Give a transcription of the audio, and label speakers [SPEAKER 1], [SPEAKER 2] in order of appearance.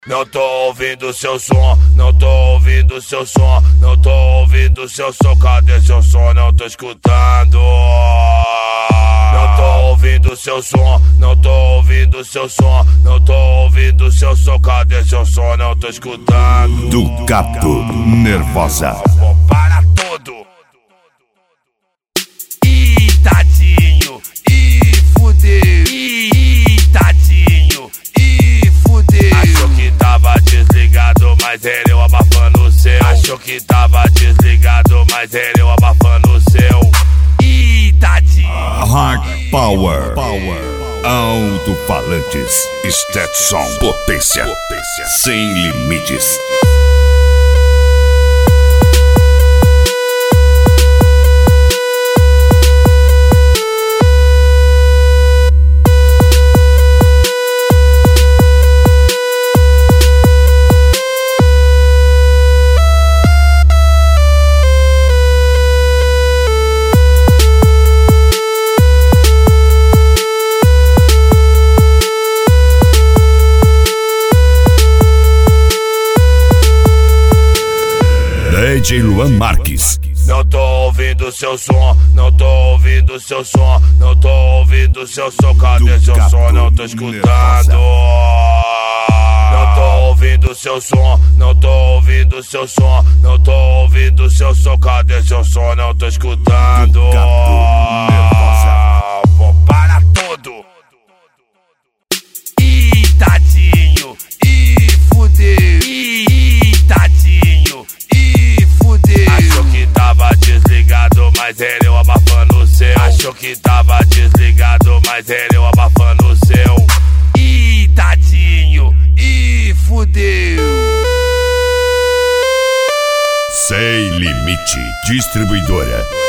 [SPEAKER 1] Não tô ouvindo seu som, não tô ouvindo seu som, não tô ouvindo seu som, cadê seu som? Não tô escutando. Não tô ouvindo seu som, não tô ouvindo seu som, não tô ouvindo seu som, cadê seu som? Não tô escutando.
[SPEAKER 2] Do Capo Nervosa.
[SPEAKER 1] Para tudo. Ih, tadinho, ih, fudeu, ih, tadinho, ih, fudeu. Achou que tava desligado, mas ele abafando o seu. Achou que tava desligado, mas ele abafando o seu. Ih, tadinho.
[SPEAKER 2] Hard Power. Alto-falantes. Stetson. Potência. Sem limites. DJ Luan Marques.
[SPEAKER 1] Não tô ouvindo seu som, não tô ouvindo seu som, não tô ouvindo seu som, cadê seu som? Não tô escutando. Não tô ouvindo seu som, não tô ouvindo seu som, não tô ouvindo seu som, cadê seu som? Não tô escutando. Vou para tudo. Ih, tadinho, ih, fudeu, ih, tadinho, ih, fudeu. Achou que tava desligado, mas ele abafando o seu. Achou que tava desligado, mas ele abafando o seu. Ih, tadinho, ih, fudeu.
[SPEAKER 2] Sem Limite Distribuidora.